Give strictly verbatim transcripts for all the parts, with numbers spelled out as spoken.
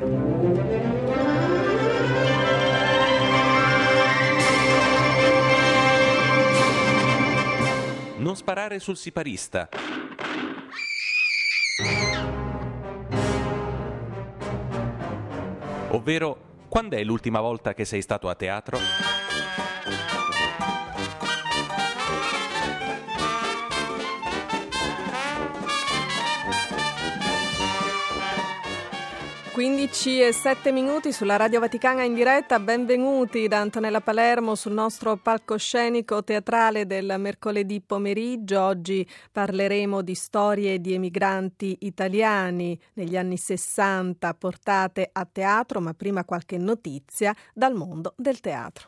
Non sparare sul siparista. Ovvero, quando è l'ultima volta che sei stato a teatro? quindici e sette minuti sulla Radio Vaticana in diretta, benvenuti da Antonella Palermo sul nostro palcoscenico teatrale del mercoledì pomeriggio. Oggi parleremo di storie di emigranti italiani negli anni sessanta portate a teatro, ma prima qualche notizia dal mondo del teatro.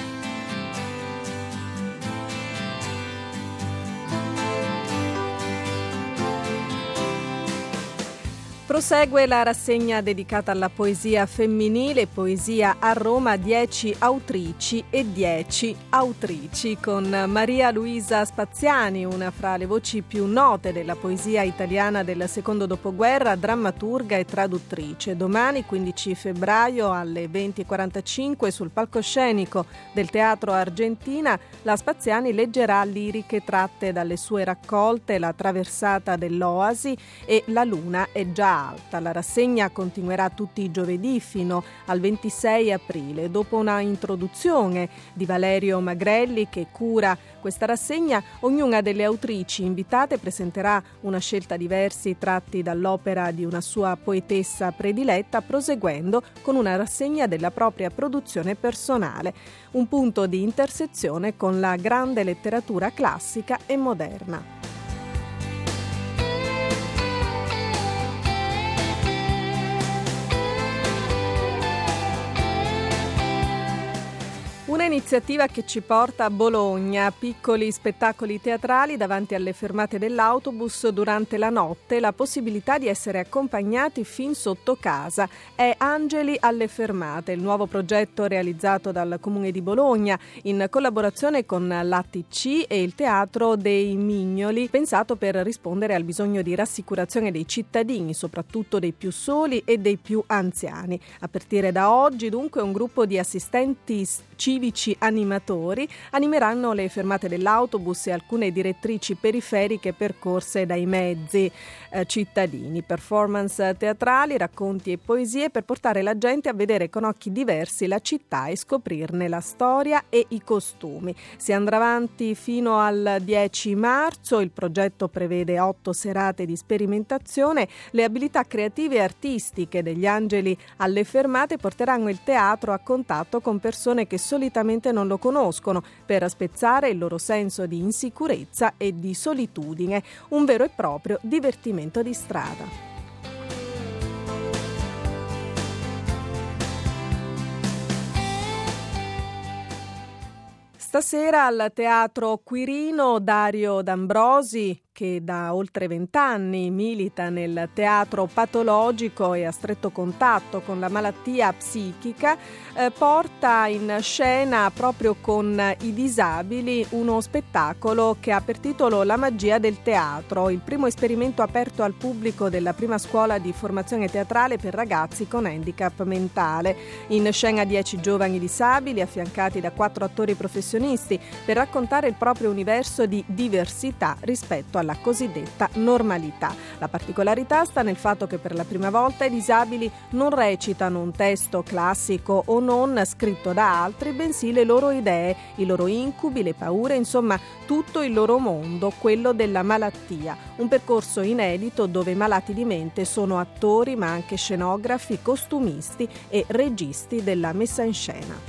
Prosegue la rassegna dedicata alla poesia femminile, Poesia a Roma, dieci autrici e dieci autrici, con Maria Luisa Spaziani, una fra le voci più note della poesia italiana del secondo dopoguerra, drammaturga e traduttrice. Domani, quindici febbraio, alle venti e quarantacinque, sul palcoscenico del Teatro Argentina, la Spaziani leggerà liriche tratte dalle sue raccolte La traversata dell'Oasi e La luna è già alta. La rassegna continuerà tutti i giovedì fino al ventisei aprile. Dopo una introduzione di Valerio Magrelli che cura questa rassegna, ognuna delle autrici invitate presenterà una scelta di versi tratti dall'opera di una sua poetessa prediletta, proseguendo con una rassegna della propria produzione personale, un punto di intersezione con la grande letteratura classica e moderna. Un'iniziativa che ci porta a Bologna, piccoli spettacoli teatrali davanti alle fermate dell'autobus durante la notte, la possibilità di essere accompagnati fin sotto casa. È Angeli alle fermate, il nuovo progetto realizzato dal Comune di Bologna in collaborazione con l'A T C e il Teatro dei Mignoli, pensato per rispondere al bisogno di rassicurazione dei cittadini, soprattutto dei più soli e dei più anziani. A partire da oggi, dunque, un gruppo di assistenti civici animatori animeranno le fermate dell'autobus e alcune direttrici periferiche percorse dai mezzi eh, cittadini. Performance teatrali, racconti e poesie per portare la gente a vedere con occhi diversi la città e scoprirne la storia e i costumi. Si andrà avanti fino al dieci marzo. Il progetto prevede otto serate di sperimentazione. Le abilità creative e artistiche degli Angeli alle fermate porteranno il teatro a contatto con persone che solitamente non lo conoscono, per spezzare il loro senso di insicurezza e di solitudine, un vero e proprio divertimento di strada. Stasera al Teatro Quirino Dario D'Ambrosi, che da oltre vent'anni milita nel teatro patologico e a stretto contatto con la malattia psichica, eh, porta in scena proprio con i disabili uno spettacolo che ha per titolo La magia del teatro, il primo esperimento aperto al pubblico della prima scuola di formazione teatrale per ragazzi con handicap mentale. In scena dieci giovani disabili affiancati da quattro attori professionisti per raccontare il proprio universo di diversità rispetto alla cosiddetta normalità. La particolarità sta nel fatto che per la prima volta i disabili non recitano un testo classico o non scritto da altri, bensì le loro idee, i loro incubi, le paure, insomma tutto il loro mondo, quello della malattia. Un percorso inedito dove i malati di mente sono attori ma anche scenografi, costumisti e registi della messa in scena.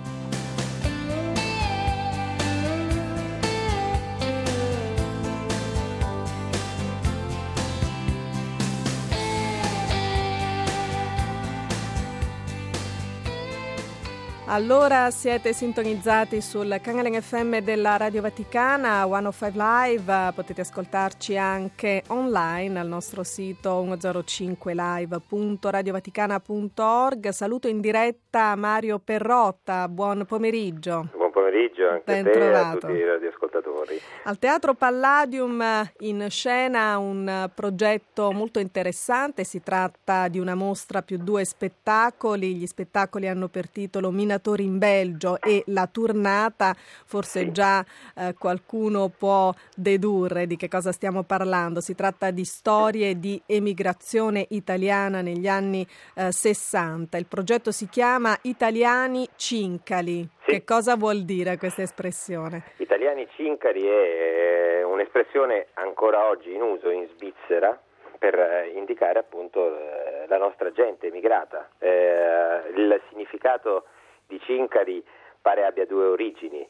Allora siete sintonizzati sul canale F M della Radio Vaticana, centocinque Live, potete ascoltarci anche online al nostro sito centocinque live punto radiovaticana punto org. Saluto in diretta Mario Perrotta, buon pomeriggio. Buon pomeriggio anche ben a te e trovato. a tutti i radioascoltatori. Forri. Al Teatro Palladium in scena un progetto molto interessante, si tratta di una mostra più due spettacoli, gli spettacoli hanno per titolo Minatori in Belgio e La Turnata, forse Sì. già eh, qualcuno può dedurre di che cosa stiamo parlando, si tratta di storie di emigrazione italiana negli anni eh, sessanta, il progetto si chiama Italiani Cincali. Sì. Che cosa vuol dire questa espressione? Italiani Cincali è un'espressione ancora oggi in uso in Svizzera per indicare appunto la nostra gente emigrata. Eh, il significato di Cincari pare abbia due origini,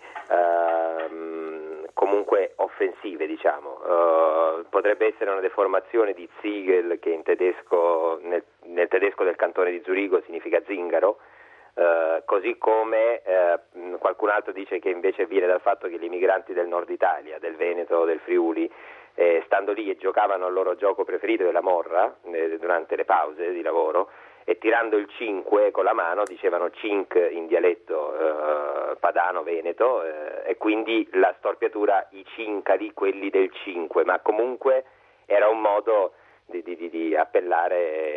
eh, comunque offensive, diciamo. Eh, potrebbe essere una deformazione di Ziegel, che in tedesco, nel, nel tedesco del cantone di Zurigo significa zingaro. Uh, così come uh, qualcun altro dice che invece viene dal fatto che gli immigranti del nord Italia, del Veneto, del Friuli, eh, stando lì e giocavano il loro gioco preferito della morra eh, durante le pause di lavoro e tirando il cinque con la mano dicevano cinque in dialetto uh, padano, veneto uh, e quindi la storpiatura i cincali, quelli del cinque, ma comunque era un modo Di, di, di appellare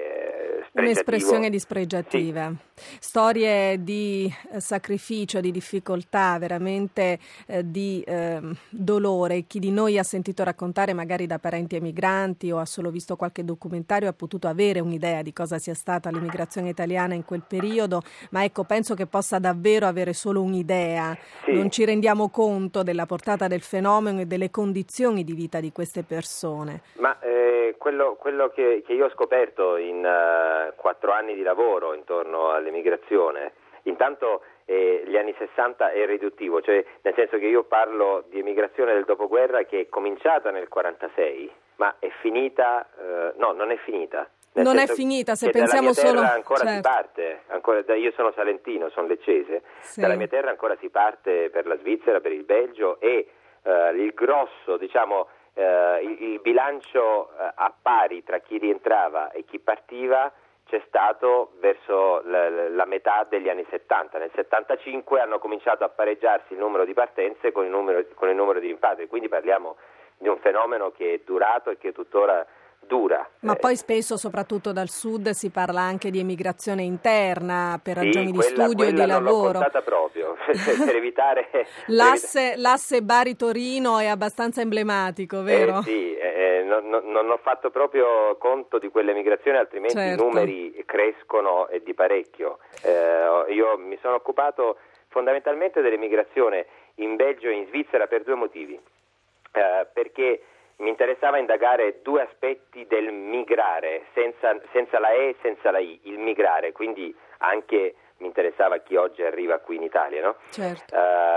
eh, un'espressione dispregiativa. Sì. Storie di eh, sacrificio, di difficoltà, veramente eh, di eh, dolore. Chi di noi ha sentito raccontare magari da parenti emigranti o ha solo visto qualche documentario ha potuto avere un'idea di cosa sia stata l'immigrazione italiana in quel periodo, ma ecco, penso che possa davvero avere solo un'idea. Sì. Non ci rendiamo conto della portata del fenomeno e delle condizioni di vita di queste persone. Ma eh, quello Quello che, che io ho scoperto in uh, quattro anni di lavoro intorno all'emigrazione, intanto eh, gli anni sessanta è riduttivo, cioè nel senso che io parlo di emigrazione del dopoguerra che è cominciata nel quarantasei, ma è finita, uh, no, non è finita. Nel non è finita, se pensiamo dalla mia terra solo... ancora certo. si parte, ancora, io sono salentino, sono leccese, sì. Dalla mia terra ancora si parte per la Svizzera, per il Belgio e uh, il grosso, diciamo, Uh, il, il bilancio uh, a pari tra chi rientrava e chi partiva c'è stato verso la, la metà degli anni settanta. Nel settantacinque hanno cominciato a pareggiarsi il numero di partenze con il numero, con il numero di rimpatri, quindi parliamo di un fenomeno che è durato e che tuttora dura. Ma eh. poi spesso, soprattutto dal sud, si parla anche di emigrazione interna per sì, ragioni quella, di studio e di non lavoro. L'ho contata proprio per evitare l'asse, l'asse Bari-Torino è abbastanza emblematico, vero? Eh, sì, eh, non, non, non ho fatto proprio conto di quell'emigrazione, altrimenti certo. i numeri crescono e di parecchio. Eh, io mi sono occupato fondamentalmente dell'emigrazione in Belgio e in Svizzera per due motivi, eh, perché mi interessava indagare due aspetti del migrare, senza, senza la E e senza la I, il migrare, quindi anche mi interessava chi oggi arriva qui in Italia, no? Certo.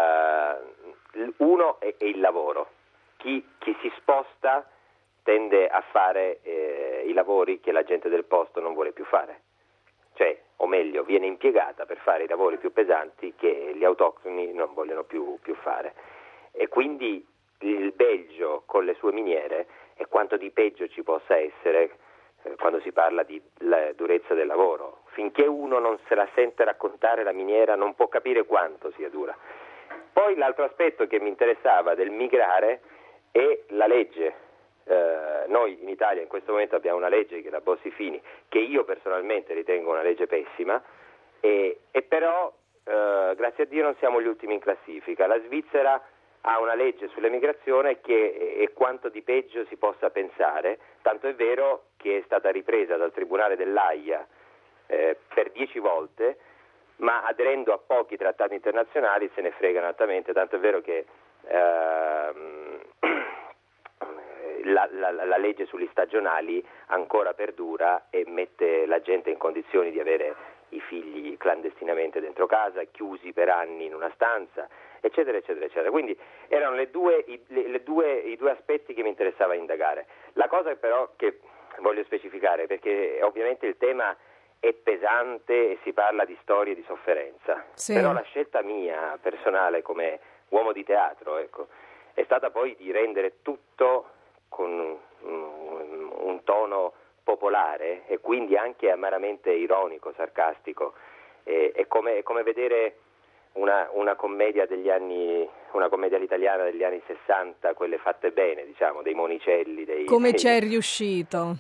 Uh, uno è, è il lavoro, chi, chi si sposta tende a fare eh, i lavori che la gente del posto non vuole più fare, cioè, o meglio, viene impiegata per fare i lavori più pesanti che gli autoctoni non vogliono più, più fare e quindi il Belgio con le sue miniere e quanto di peggio ci possa essere eh, quando si parla di la durezza del lavoro. Finché uno non se la sente raccontare la miniera non può capire quanto sia dura. Poi l'altro aspetto che mi interessava del migrare è la legge. Eh, noi in Italia in questo momento abbiamo una legge che è la Bossi-Fini, che io personalmente ritengo una legge pessima e, e però eh, grazie a Dio non siamo gli ultimi in classifica. La Svizzera ha una legge sull'emigrazione che è quanto di peggio si possa pensare, tanto è vero che è stata ripresa dal Tribunale dell'Aia eh, per dieci volte, ma aderendo a pochi trattati internazionali se ne fregano altamente, tanto è vero che ehm, la, la, la legge sugli stagionali ancora perdura e mette la gente in condizioni di avere i figli clandestinamente dentro casa, chiusi per anni in una stanza, eccetera, eccetera, eccetera. Quindi erano le due, i, le, le due, i due aspetti che mi interessava indagare. La cosa però che voglio specificare, perché ovviamente il tema è pesante e si parla di storie di sofferenza, sì. Però la scelta mia personale come uomo di teatro, ecco, è stata poi di rendere tutto con un, un tono popolare e quindi anche amaramente ironico, sarcastico. È come, come vedere una, una commedia degli anni, una commedia all'italiana degli anni sessanta, quelle fatte bene, diciamo, dei Monicelli. Dei, Come dei, ci è riuscito?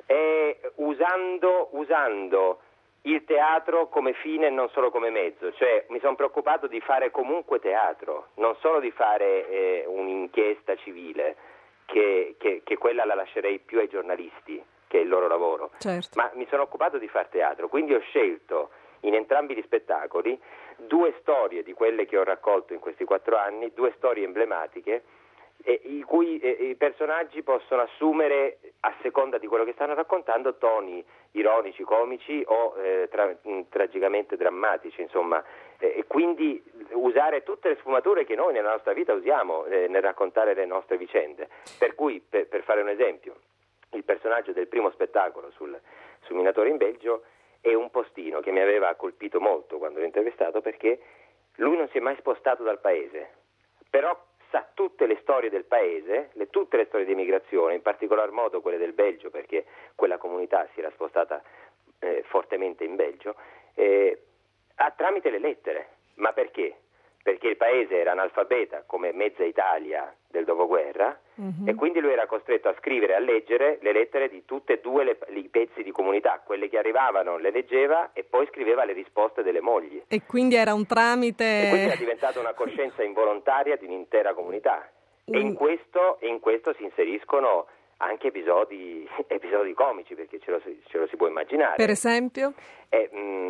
E usando, usando il teatro come fine e non solo come mezzo, cioè mi sono preoccupato di fare comunque teatro, non solo di fare eh, un'inchiesta civile, che, che, che quella la lascerei più ai giornalisti, che è il loro lavoro, certo. ma mi sono occupato di fare teatro, quindi ho scelto in entrambi gli spettacoli due storie di quelle che ho raccolto in questi quattro anni, due storie emblematiche, eh, i cui eh, i personaggi possono assumere, a seconda di quello che stanno raccontando, toni ironici, comici o eh, tra, mh, tragicamente drammatici, insomma, eh, e quindi usare tutte le sfumature che noi nella nostra vita usiamo eh, nel raccontare le nostre vicende. Per cui, per, per fare un esempio, il personaggio del primo spettacolo sul, sul minatore in Belgio è un postino che mi aveva colpito molto quando l'ho intervistato, perché lui non si è mai spostato dal paese, però sa tutte le storie del paese, le, tutte le storie di emigrazione, in particolar modo quelle del Belgio, perché quella comunità si era spostata eh, fortemente in Belgio, eh, a, tramite le lettere. Ma perché? Perché il paese era analfabeta come mezza Italia del dopoguerra, mm-hmm. e quindi lui era costretto a scrivere e a leggere le lettere di tutte e due le, i pezzi di comunità, quelle che arrivavano le leggeva e poi scriveva le risposte delle mogli. E quindi era un tramite... E quindi era diventata una coscienza involontaria di un'intera comunità. Mm. E in questo, in questo si inseriscono anche episodi, episodi comici, perché ce lo, ce lo si può immaginare. Per esempio? E,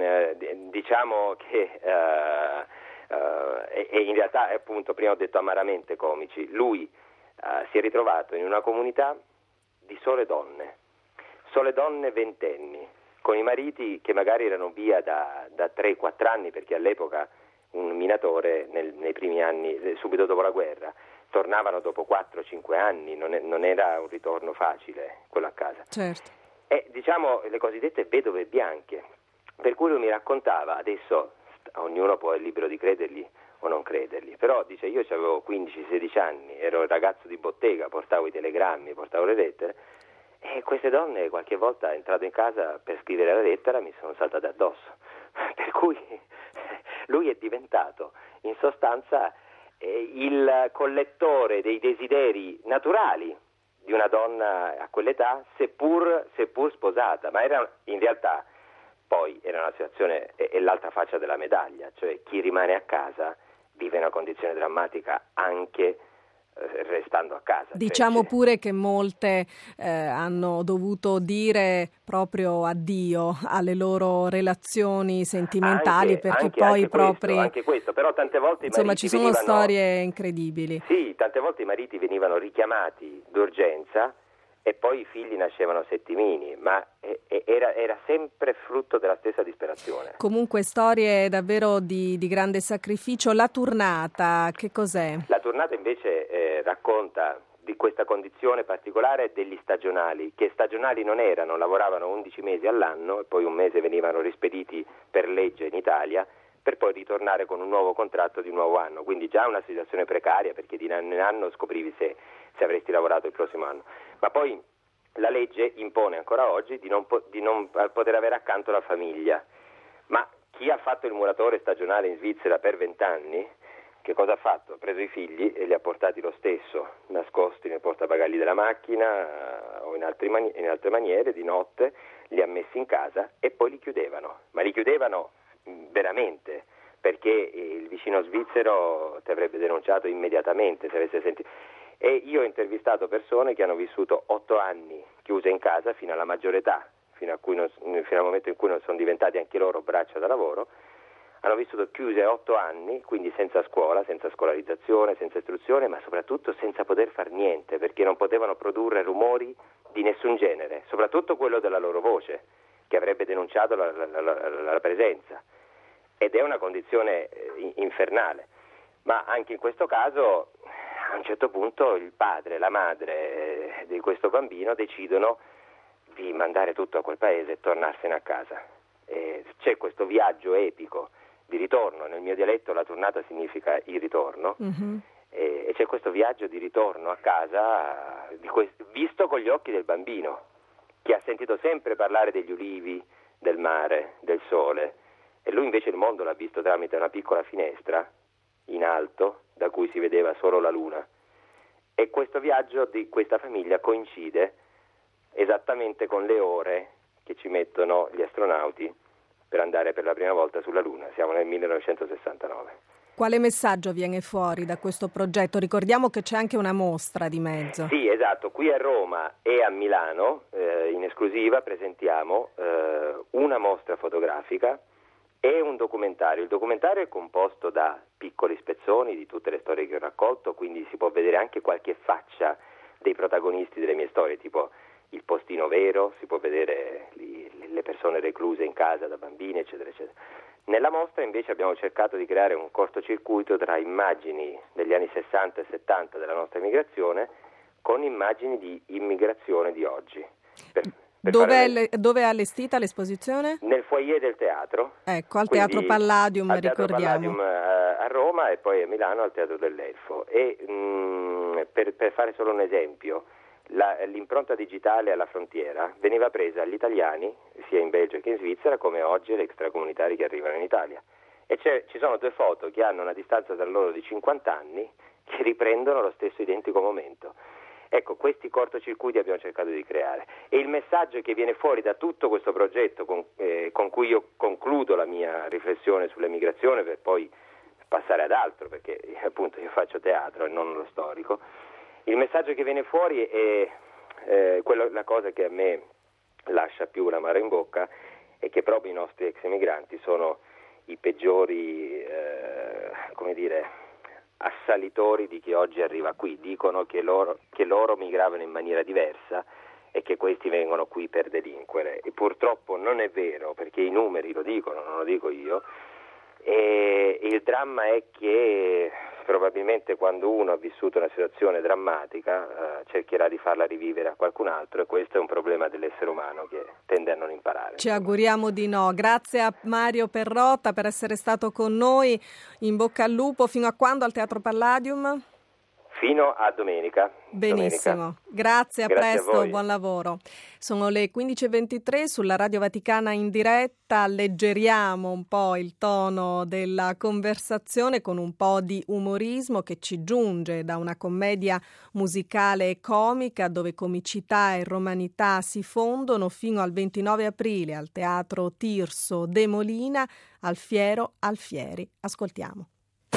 mh, diciamo che... Uh, Uh, e, e in realtà, appunto, prima ho detto amaramente comici. Lui uh, si è ritrovato in una comunità di sole donne, sole donne ventenni, con i mariti che magari erano via da, da tre quattro anni, perché all'epoca un minatore nel, nei primi anni, subito dopo la guerra, tornavano dopo quattro cinque anni, non, è, non era un ritorno facile quello a casa. Certo. E diciamo le cosiddette vedove bianche, per cui lui mi raccontava, adesso ognuno poi è libero di credergli o non credergli, però dice: io avevo quindici sedici anni, ero il ragazzo di bottega, portavo i telegrammi, portavo le lettere, e queste donne qualche volta, entrato in casa per scrivere la lettera, mi sono saltate addosso. Per cui lui è diventato in sostanza eh, il collettore dei desideri naturali di una donna a quell'età, seppur, seppur sposata, ma era in realtà poi era una situazione, è l'altra faccia della medaglia, cioè chi rimane a casa vive una condizione drammatica anche eh, restando a casa. Diciamo cioè, pure che molte eh, hanno dovuto dire proprio addio alle loro relazioni sentimentali, anche, perché anche, poi anche proprio questo, anche questo, però tante volte i insomma mariti ci sono venivano, storie incredibili. Sì, tante volte i mariti venivano richiamati d'urgenza e poi i figli nascevano settimini, ma era, era sempre frutto della stessa disperazione. Comunque storie davvero di, di grande sacrificio. La Turnata, che cos'è? La Turnata invece eh, racconta di questa condizione particolare degli stagionali, che stagionali non erano, lavoravano undici mesi all'anno e poi un mese venivano rispediti per legge in Italia, per poi ritornare con un nuovo contratto di nuovo anno, quindi già una situazione precaria, perché di anno in anno scoprivi se, se avresti lavorato il prossimo anno. Ma poi la legge impone ancora oggi di non, po- di non poter avere accanto la famiglia. Ma chi ha fatto il muratore stagionale in Svizzera per vent'anni, che cosa ha fatto? Ha preso i figli e li ha portati lo stesso, nascosti nel portabagagli della macchina o in, altri mani- in altre maniere, di notte, li ha messi in casa e poi li chiudevano. Ma li chiudevano veramente, perché il vicino svizzero ti avrebbe denunciato immediatamente se avesse sentito. E io ho intervistato persone che hanno vissuto otto anni chiuse in casa fino alla maggiore età, fino, a cui non, fino al momento in cui non sono diventati anche loro braccia da lavoro. Hanno vissuto chiuse otto anni, quindi senza scuola, senza scolarizzazione, senza istruzione, ma soprattutto senza poter far niente, perché non potevano produrre rumori di nessun genere, soprattutto quello della loro voce, che avrebbe denunciato la, la, la, la presenza. Ed è una condizione eh, infernale. Ma anche in questo caso, a un certo punto, il padre e la madre eh, di questo bambino decidono di mandare tutto a quel paese e tornarsene a casa. E c'è questo viaggio epico di ritorno. Nel mio dialetto la tornata significa il ritorno, mm-hmm. e, e c'è questo viaggio di ritorno a casa di quest- visto con gli occhi del bambino, che ha sentito sempre parlare degli ulivi, del mare, del sole, e lui invece il mondo l'ha visto tramite una piccola finestra in alto da cui si vedeva solo la Luna. E questo viaggio di questa famiglia coincide esattamente con le ore che ci mettono gli astronauti per andare per la prima volta sulla Luna. Siamo nel millenovecentosessantanove. Quale messaggio viene fuori da questo progetto? Ricordiamo che c'è anche una mostra di mezzo. Sì, esatto. Qui a Roma e a Milano, eh, in esclusiva, presentiamo eh, una mostra fotografica e un documentario. Il documentario è composto da piccoli spezzoni di tutte le storie che ho raccolto, quindi si può vedere anche qualche faccia dei protagonisti delle mie storie, tipo il postino vero, si può vedere li, le persone recluse in casa da bambini, eccetera, eccetera. Nella mostra invece abbiamo cercato di creare un cortocircuito tra immagini degli anni sessanta e settanta della nostra immigrazione con immagini di immigrazione di oggi. Per, per dove, fare... è le, dove è allestita l'esposizione? Nel foyer del teatro. Ecco, al Quindi, Teatro Palladium, al Teatro ricordiamo. Palladium a, a Roma e poi a Milano al Teatro dell'Elfo. E mh, per, per fare solo un esempio, La, l'impronta digitale alla frontiera veniva presa agli italiani sia in Belgio che in Svizzera, come oggi gli extracomunitari che arrivano in Italia, e c'è, ci sono due foto che hanno una distanza tra loro di cinquanta anni che riprendono lo stesso identico momento. Ecco, questi cortocircuiti abbiamo cercato di creare, e il messaggio che viene fuori da tutto questo progetto con, eh, con cui io concludo la mia riflessione sull'emigrazione per poi passare ad altro, perché appunto io faccio teatro e non lo storico. Il messaggio che viene fuori è eh, quello, la cosa che a me lascia più l'amaro in bocca è che proprio i nostri ex emigranti sono i peggiori, eh, come dire, assalitori di chi oggi arriva qui. Dicono che loro, che loro migravano in maniera diversa e che questi vengono qui per delinquere. E purtroppo non è vero, perché i numeri lo dicono, non lo dico io. E il dramma è che probabilmente quando uno ha vissuto una situazione drammatica eh, cercherà di farla rivivere a qualcun altro, e questo è un problema dell'essere umano che tende a non imparare. Ci auguriamo di no. Grazie a Mario Perrotta per essere stato con noi. In bocca al lupo. Fino a quando al Teatro Palladium? Fino a domenica. Benissimo, domenica. Grazie, a Grazie presto, a buon lavoro. Sono le quindici e ventitré sulla Radio Vaticana in diretta, alleggeriamo un po' il tono della conversazione con un po' di umorismo che ci giunge da una commedia musicale e comica dove comicità e romanità si fondono fino al ventinove aprile al Teatro Tirso de Molina, Alfiero Alfieri. Ascoltiamo.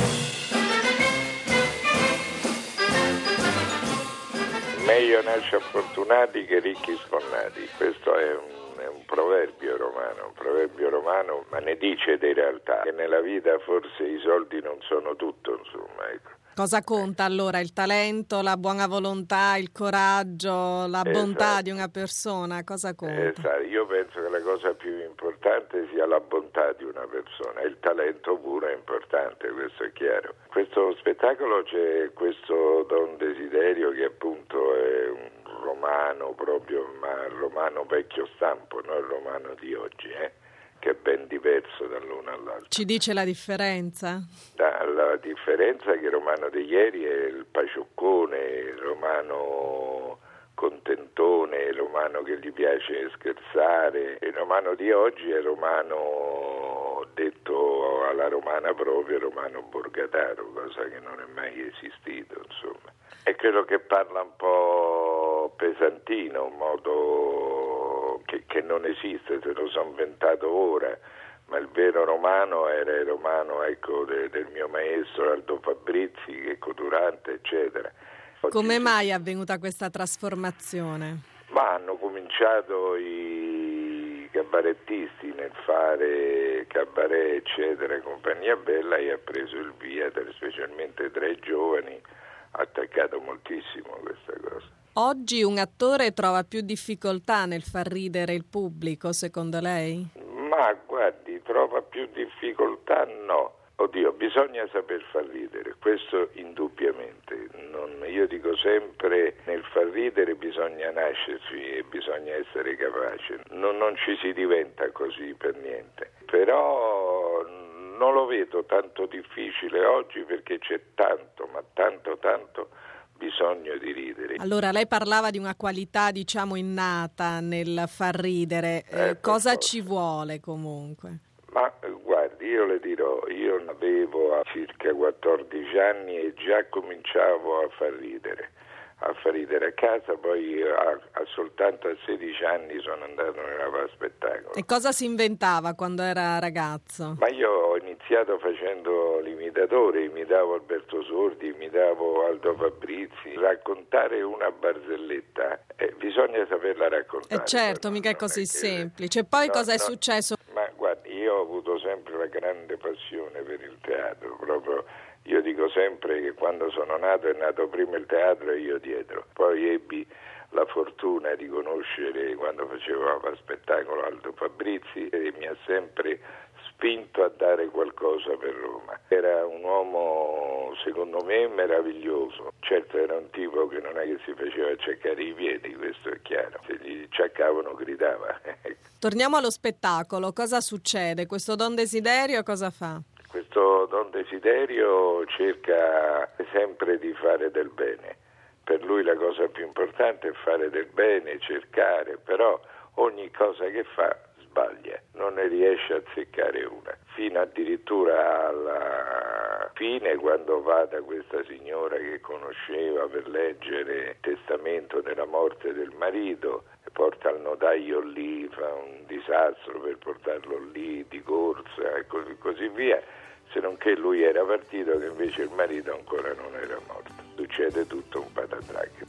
Meglio nasce fortunati che ricchi sfornati. Questo è un, è un proverbio romano, un proverbio romano, ma ne dice di realtà che nella vita forse i soldi non sono tutto, insomma, ecco. Cosa conta allora? Il talento, la buona volontà, il coraggio, la Esatto. bontà di una persona? Cosa conta? Esatto. Io penso che la cosa più importante sia la bontà di una persona. Il talento pure è importante, questo è chiaro. Questo spettacolo c'è questo Don Desiderio che appunto è un romano proprio, ma il romano vecchio stampo, non il romano di oggi, eh? che è ben diverso dall'uno all'altro. Ci dice la differenza? La differenza è che il romano di ieri è il pacioccone, il romano contentone, il romano che gli piace scherzare. Il romano di oggi è il romano detto alla romana proprio, il romano borgataro, cosa che non è mai esistito, insomma. E credo che parla un po' pesantino, un modo che, che non esiste, se lo sono inventato ora, ma il vero romano era il romano, ecco, de, del mio maestro Aldo Fabrizi, che Codurante, eccetera. Oggi Come si... mai è avvenuta questa trasformazione? Ma hanno cominciato i cabarettisti nel fare cabaret, eccetera, compagnia bella, e ha preso il via, specialmente tra i giovani, ha attaccato moltissimo questa cosa. Oggi un attore trova più difficoltà nel far ridere il pubblico, secondo lei? Ma guardi, trova più difficoltà? No. Oddio, bisogna saper far ridere, questo indubbiamente. Non, io dico sempre, nel far ridere bisogna nascerci e bisogna essere capaci. Non, non ci si diventa così per niente. Però non lo vedo tanto difficile oggi, perché c'è tanto, ma tanto, tanto bisogno di ridere. Allora, lei parlava di una qualità, diciamo, innata nel far ridere. Eh, Eh, cosa forza. ci vuole comunque? Ma guardi, io le dirò, io avevo circa quattordici anni e già cominciavo a far ridere. a far ridere a casa, poi a, a soltanto a sedici anni sono andato nella Pala Spettacolo. E cosa si inventava quando era ragazzo? Ma io ho iniziato facendo l'imitatore, imitavo Alberto Sordi, imitavo Aldo Fabrizi. Raccontare una barzelletta, eh, bisogna saperla raccontare. E certo, no? mica è così è semplice. Poi no, cosa è no, successo? Ma guardi, io ho avuto sempre la grande passione per il teatro, proprio. Io dico sempre che quando sono nato è nato prima il teatro e io dietro. Poi ebbi la fortuna di conoscere, quando facevo la Spettacolo, Aldo Fabrizi, e mi ha sempre spinto a dare qualcosa per Roma. Era un uomo, secondo me, meraviglioso. Certo era un tipo che non è che si faceva acciaccare i piedi, questo è chiaro. Se gli acciaccavano gridava. Torniamo allo spettacolo. Cosa succede? Questo Don Desiderio cosa fa? Questo Don Desiderio cerca sempre di fare del bene. Per lui la cosa più importante è fare del bene, cercare, però ogni cosa che fa sbaglia, non ne riesce a azzeccare una. Fino addirittura alla fine, quando va da questa signora che conosceva per leggere il testamento della morte del marito, porta il notaio lì, fa un disastro per portarlo lì di corsa e così, così via, se non che lui era partito che invece il marito ancora non era morto. Succede tutto un patatrac.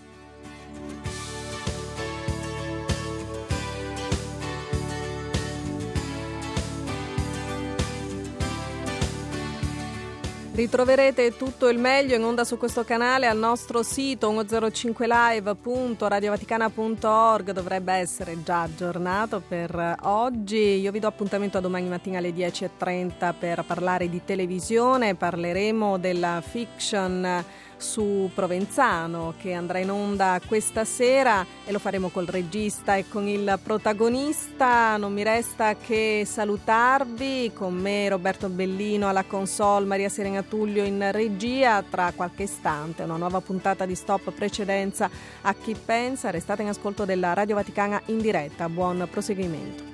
Ritroverete tutto il meglio in onda su questo canale al nostro sito centocinque live punto radiovaticana punto org. Dovrebbe essere già aggiornato per oggi. Io vi do appuntamento a domani mattina alle dieci e trenta per parlare di televisione. Parleremo della fiction su Provenzano che andrà in onda questa sera e lo faremo col regista e con il protagonista. Non mi resta che salutarvi, con me Roberto Bellino alla console, Maria Serena Tullio in regia. Tra qualche istante una nuova puntata di Stop Precedenza a chi pensa. Restate in ascolto della Radio Vaticana in diretta. Buon proseguimento.